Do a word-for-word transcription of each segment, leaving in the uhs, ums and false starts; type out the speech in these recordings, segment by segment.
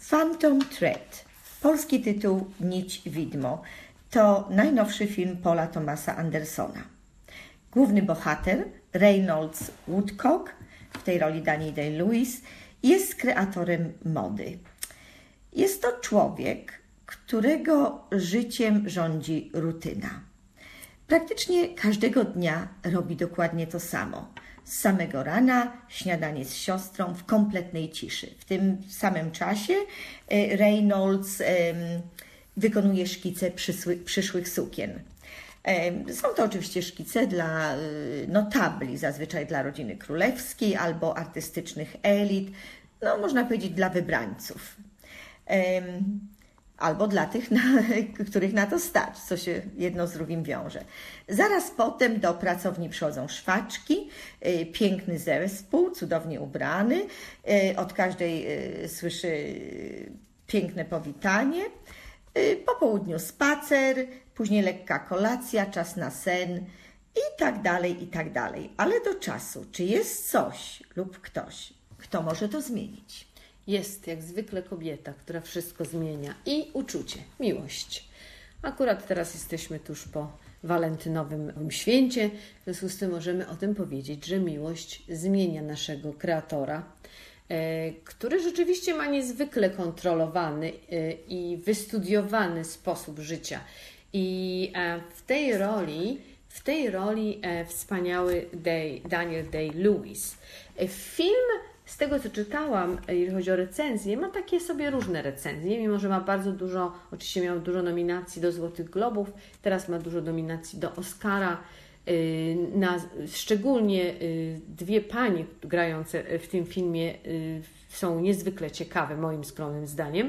Phantom Thread, polski tytuł Nić Widmo, to najnowszy film Paula Thomasa Andersona. Główny bohater, Reynolds Woodcock, w tej roli Daniel Day-Lewis, jest kreatorem mody. Jest to człowiek, którego życiem rządzi rutyna. Praktycznie każdego dnia robi dokładnie to samo. Z samego rana śniadanie z siostrą w kompletnej ciszy. W tym samym czasie Reynolds wykonuje szkice przyszłych sukien. Są to oczywiście szkice dla notabli, zazwyczaj dla rodziny królewskiej albo artystycznych elit, no można powiedzieć dla wybrańców. Albo dla tych, na, których na to stać, co się jedno z drugim wiąże. Zaraz potem do pracowni przychodzą szwaczki, piękny zespół, cudownie ubrany, od każdej słyszy piękne powitanie, po południu spacer, później lekka kolacja, czas na sen i tak dalej, i tak dalej. Ale do czasu, czy jest coś lub ktoś, kto może to zmienić? Jest jak zwykle kobieta, która wszystko zmienia i uczucie, miłość. Akurat teraz jesteśmy tuż po walentynowym święcie, w związku z tym możemy o tym powiedzieć, że miłość zmienia naszego kreatora, e, który rzeczywiście ma niezwykle kontrolowany e, i wystudiowany sposób życia. I e, w tej roli, w tej roli e, wspaniały Day, Daniel Day-Lewis. E, film, z tego co czytałam, jeżeli chodzi o recenzje, ma takie sobie różne recenzje, mimo że ma bardzo dużo, oczywiście miał dużo nominacji do Złotych Globów, teraz ma dużo nominacji do Oscara. Na, szczególnie dwie panie grające w tym filmie są niezwykle ciekawe, moim skromnym zdaniem.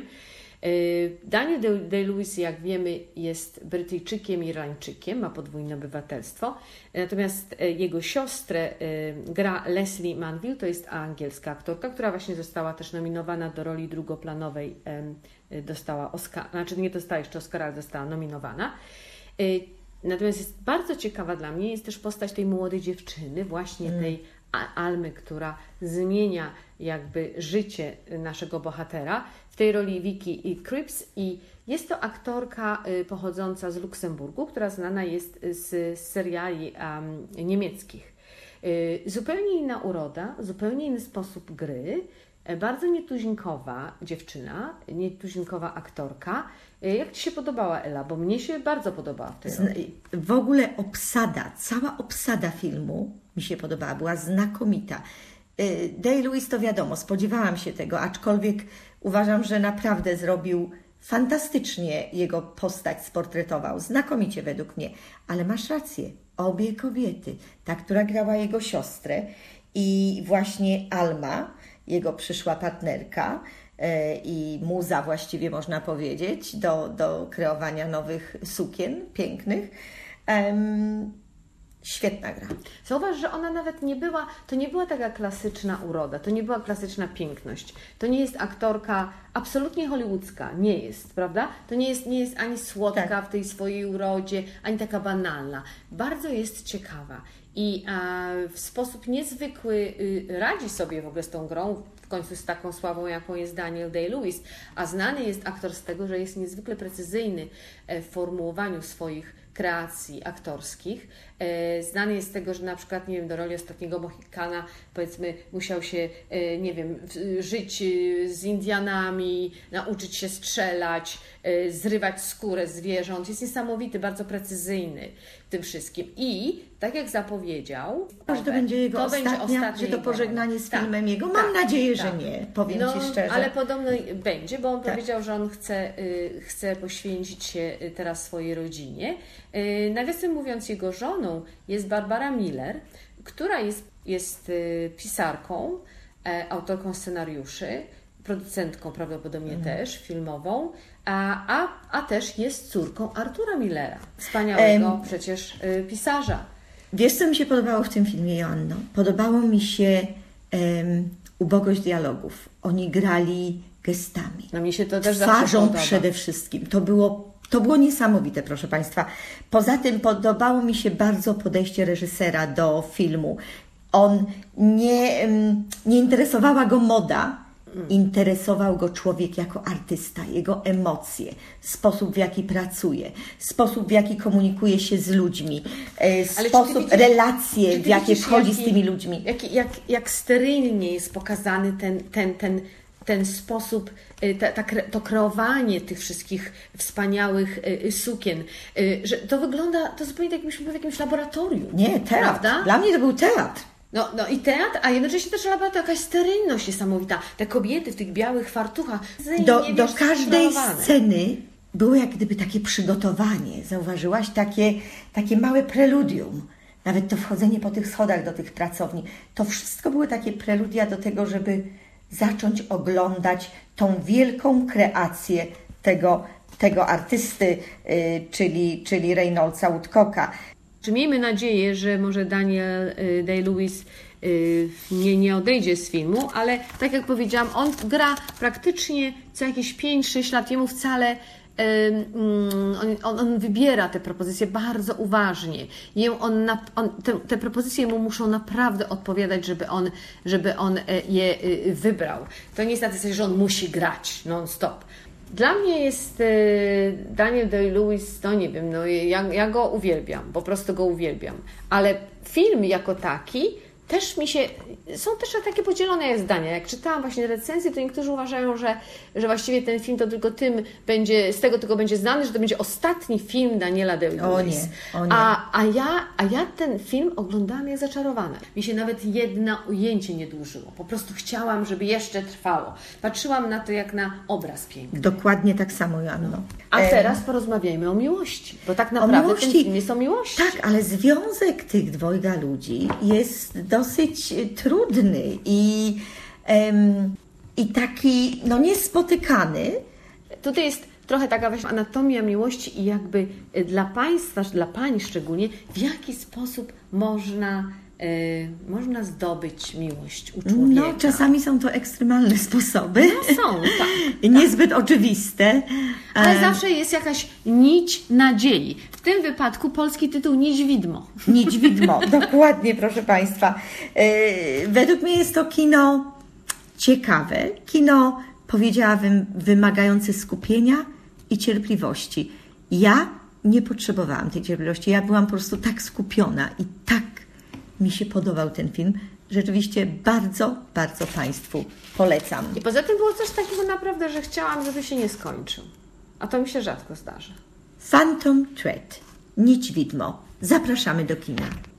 Daniel Day-Lewis, jak wiemy, jest Brytyjczykiem i Irlandczykiem, ma podwójne obywatelstwo, natomiast jego siostrę gra Lesley Manville, to jest angielska aktorka, która właśnie została też nominowana do roli drugoplanowej, dostała Oscar, znaczy nie dostała jeszcze Oscara, ale została nominowana. Natomiast jest bardzo ciekawa dla mnie, jest też postać tej młodej dziewczyny, właśnie mm. tej Almy, która zmienia jakby życie naszego bohatera. W tej roli Vicky Krieps i jest to aktorka pochodząca z Luksemburgu, która znana jest z seriali um, niemieckich. Zupełnie inna uroda, zupełnie inny sposób gry, bardzo nietuzinkowa dziewczyna, nietuzinkowa aktorka. Jak Ci się podobała, Ela? Bo mnie się bardzo podobała w tej roli. W ogóle obsada, cała obsada filmu mi się podobała, była znakomita. Day-Lewis to wiadomo, spodziewałam się tego, aczkolwiek uważam, że naprawdę zrobił fantastycznie, jego postać sportretował, znakomicie według mnie. Ale masz rację, obie kobiety, ta, która grała jego siostrę i właśnie Alma, jego przyszła partnerka i muza właściwie można powiedzieć do, do kreowania nowych sukien pięknych. Um, Świetna gra. Zauważ, że ona nawet nie była, to nie była taka klasyczna uroda, to nie była klasyczna piękność. To nie jest aktorka absolutnie hollywoodzka, nie jest, prawda? To nie jest, nie jest ani słodka tak. w tej swojej urodzie, ani taka banalna. Bardzo jest ciekawa i a, w sposób niezwykły y, radzi sobie w ogóle z tą grą, w końcu z taką sławą, jaką jest Daniel Day-Lewis, a znany jest aktor z tego, że jest niezwykle precyzyjny w formułowaniu swoich kreacji aktorskich. Znany jest z tego, że na przykład, nie wiem, do roli Ostatniego Mohikana, powiedzmy, musiał się, nie wiem, żyć z Indianami, nauczyć się strzelać, zrywać skórę zwierząt. Jest niesamowity, bardzo precyzyjny w tym wszystkim. I tak jak zapowiedział, że to będzie jego to ostatnia, będzie ostatnie że to pożegnanie jego. z filmem tak, jego. Mam tak, nadzieję, tak. że nie, powiem no, Ci szczerze. Ale podobno będzie, bo on tak. powiedział, że on chce, y, chce poświęcić się teraz swojej rodzinie. Y, nawiasem mówiąc, jego żoną jest Barbara Miller, która jest, jest y, pisarką, e, autorką scenariuszy, producentką prawdopodobnie mm. też, filmową, a, a, a też jest córką Artura Millera, wspaniałego um, przecież y, pisarza. Wiesz, co mi się podobało w tym filmie, Joanno? Podobało mi się um, ubogość dialogów. Oni grali gestami. No mi się to też twarzą przede wszystkim. To było, to było niesamowite, proszę Państwa. Poza tym podobało mi się bardzo podejście reżysera do filmu. On nie, nie interesowała go moda, Interesował go człowiek jako artysta, jego emocje, sposób, w jaki pracuje, sposób, w jaki komunikuje się z ludźmi, Ale sposób, widzisz, relacje, w jakie widzisz, wchodzi jaki, z tymi ludźmi. Jak, jak, jak sterylnie jest pokazany ten, ten, ten, ten sposób, ta, ta, to kreowanie tych wszystkich wspaniałych sukien, że to wygląda, to zupełnie tak jakbyśmy byli w jakimś laboratorium. Nie, teatr. Prawda? Dla mnie to był teatr. No, no i teatr, a jednocześnie też laboratorium, jakaś sterylność niesamowita. Te kobiety w tych białych fartuchach. Do, nie do wiesz, każdej skontrolowane. sceny było jak gdyby takie przygotowanie. Zauważyłaś? Takie, takie małe preludium. Nawet to wchodzenie po tych schodach do tych pracowni. To wszystko były takie preludia do tego, żeby zacząć oglądać tą wielką kreację tego, tego artysty, yy, czyli, czyli Reynoldsa Woodcocka. Miejmy nadzieję, że może Daniel Day-Lewis nie, nie odejdzie z filmu, ale tak jak powiedziałam, on gra praktycznie co jakieś pięć sześć lat, jemu wcale on, on wybiera te propozycje bardzo uważnie. Jem on, na, on te, te propozycje mu muszą naprawdę odpowiadać, żeby on, żeby on je wybrał. To nie jest na zasadzie, że on musi grać non-stop. Dla mnie jest Daniel Day-Lewis, no nie wiem, no ja, ja go uwielbiam, po prostu go uwielbiam. Ale film jako taki też mi się, są też takie podzielone zdania. Jak czytałam właśnie recenzje, to niektórzy uważają, że, że właściwie ten film to tylko tym będzie, z tego tylko będzie znany, że to będzie ostatni film Daniela Day-Lewis. O nie, o nie. A, a, ja, a ja ten film oglądałam jak zaczarowana. Mi się nawet jedno ujęcie nie dłużyło. Po prostu chciałam, żeby jeszcze trwało. Patrzyłam na to jak na obraz piękny. Dokładnie tak samo, Joanno. A teraz porozmawiajmy o miłości, bo tak naprawdę miłości. ten film jest o miłości. Tak, ale związek tych dwojga ludzi jest dosyć trudny i, em, i taki no niespotykany. Tutaj jest trochę taka właśnie anatomia miłości i jakby dla Państwa, dla Pań szczególnie, w jaki sposób można, y, można zdobyć miłość u człowieka. No, czasami są to ekstremalne sposoby. No są, tak. Niezbyt oczywiste. Ale zawsze jest jakaś nić nadziei. W tym wypadku polski tytuł Nić Widmo. Nić Widmo, dokładnie, proszę Państwa. Yy, według mnie jest to kino ciekawe, kino, powiedziałabym, wymagające skupienia i cierpliwości. Ja nie potrzebowałam tej cierpliwości, ja byłam po prostu tak skupiona i tak mi się podobał ten film. Rzeczywiście bardzo, bardzo Państwu polecam. I poza tym było coś takiego naprawdę, że chciałam, żeby się nie skończył. A to mi się rzadko zdarza. Phantom Thread, Nić Widmo. Zapraszamy do kina.